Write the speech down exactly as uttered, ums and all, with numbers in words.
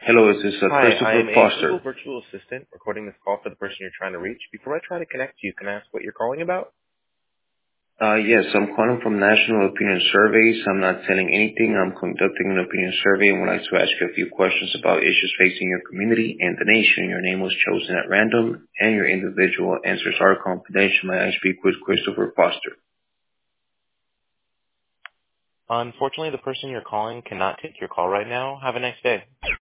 Hello, is this uh, Hi, I Christopher am a Foster? Google virtual assistant recording this call for the person you're trying to reach. Before I try to connect you, can I ask what you're calling about? Uh, yes, I'm calling from National Opinion Surveys. I'm not selling anything. I'm conducting an opinion survey and would like to ask you a few questions about issues facing your community and the nation. Your name was chosen at random, and your individual answers are confidential. May I speak with Christopher Foster? Unfortunately, the person you're calling cannot take your call right now. Have a nice day.